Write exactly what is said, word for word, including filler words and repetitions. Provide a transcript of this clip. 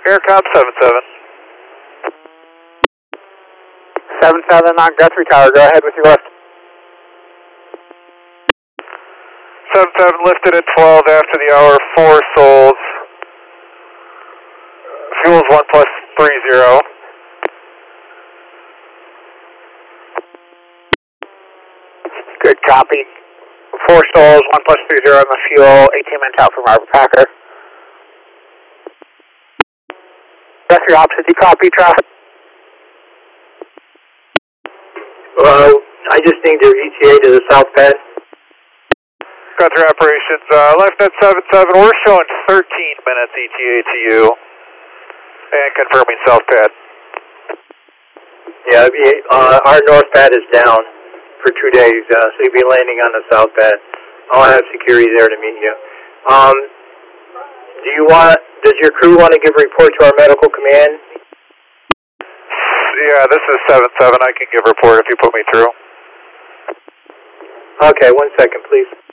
Aircom seven seven. seven seven on Guthrie Tower, go ahead with your lift. seven seven lifted at twelve after the hour, four souls. Fuel's one plus three zero. Good copy. Four souls, one plus three zero on the fuel, eighteen minutes out from Arbor Packer. Guthrie opposite, you copy traffic? Uh, I just need your E T A to the south pad. Guthrie operations, uh, left at seven seven, we're showing thirteen minutes E T A to you. And confirming south pad. Yeah, uh, our north pad is down for two days, uh, so you'll be landing on the south pad. I'll have security there to meet you. Um, do you want, does your crew want to give a report to our medical command? Yeah, this is seven seven, I can give a report if you put me through. Okay, one second, please.